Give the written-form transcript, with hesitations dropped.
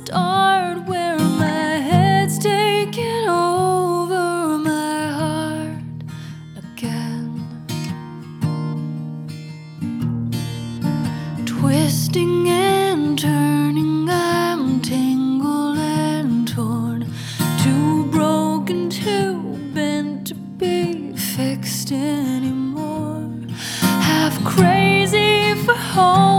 start where my head's taking over my heart again, twisting